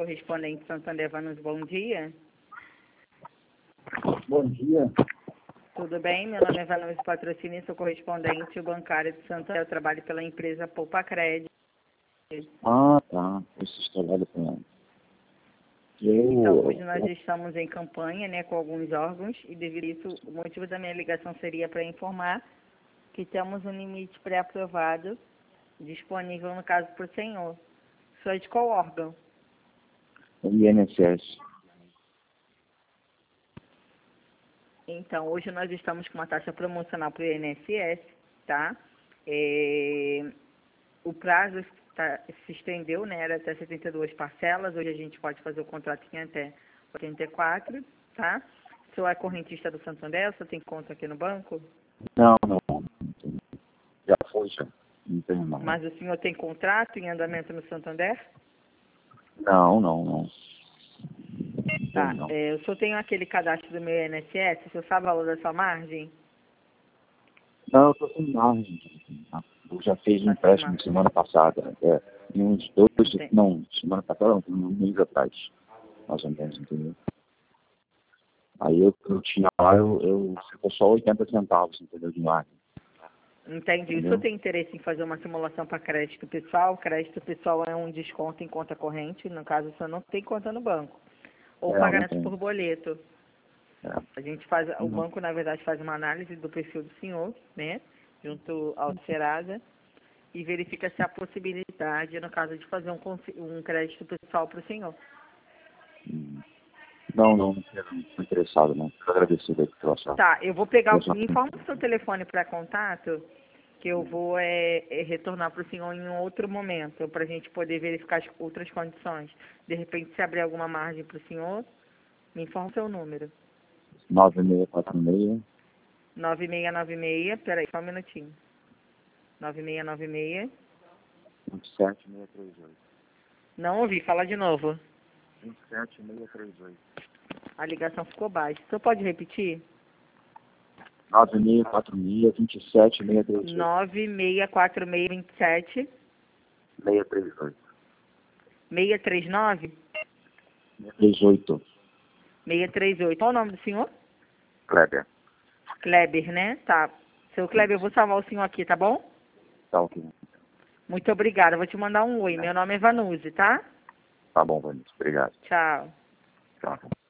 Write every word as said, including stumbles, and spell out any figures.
correspondente Santander Vanucci, bom dia. Bom dia. Tudo bem? Meu nome é Vanucci Patrocínio, sou correspondente bancário de Santander. Eu trabalho pela empresa Poupa Crédito. Ah, tá. Esse trabalho com ela. Eu... Então, hoje nós estamos em campanha, né, com alguns órgãos, e devido a isso, o motivo da minha ligação seria para informar que temos um limite pré-aprovado disponível, no caso, para o senhor. O senhor é de qual órgão? O I N S S. Então, hoje nós estamos com uma taxa promocional para o I N S S, tá? É, o prazo tá, se estendeu, né? Era até setenta e duas parcelas. Hoje a gente pode fazer o contrato em até oitenta e quatro, tá? O senhor é correntista do Santander? O senhor tem conta aqui no banco? Não, não. não tenho. Já foi, já. Não tenho mais. Mas o senhor tem contrato em andamento no Santander? Não, não, não. Tá. Não. É, o senhor tem aquele cadastro do meu I N S S? O senhor sabe o valor da sua margem? Não, eu tô sem margem. Eu já fiz um Tá sem empréstimo margem. semana passada. É, em uns dois... Entendi. Não, semana passada não, um mês atrás. Mais ou menos, entendeu? Aí eu, eu tinha lá, eu, eu ficou só oitenta centavos, entendeu? De margem. Entendi. O senhor tem interesse em fazer uma simulação para crédito pessoal? Crédito pessoal é um desconto em conta corrente, no caso o senhor não tem conta no banco. Ou É, não pagamento tem. por boleto. É. A gente faz, o Uhum. banco na verdade faz uma análise do perfil do senhor, né? Junto ao Serasa, e verifica se há possibilidade, no caso de fazer um, consi- um crédito pessoal para o senhor. Hum. Não, não, não quero, não estou interessado, não. Quero agradecer aí pela sua... Tá, eu vou pegar, pela o- sua... me informa o seu telefone para contato, que eu vou é, é, retornar para o senhor em um outro momento, para a gente poder verificar as outras condições. De repente, se abrir alguma margem para o senhor, me informa o seu número. nove seis quatro seis, nove seis nove seis, peraí, só um minutinho. nove seis nove seis, um sete seis três oito. não ouvi, fala de novo. um sete seis três oito. A ligação ficou baixa. O senhor pode repetir? nove seis quatro seis, dois sete seis três oito. nove seis quatro seis dois sete, seis três oito. seis três nove, três oito. seis três oito. Qual o nome do senhor? Kleber. Kleber, né? Tá. Seu Kleber, eu vou salvar o senhor aqui, tá bom? Tá ok. Muito obrigada. Eu vou te mandar um oi. Meu nome é Vanucci, tá? Tá bom, Vanessa. Obrigado. Tchau. Tchau.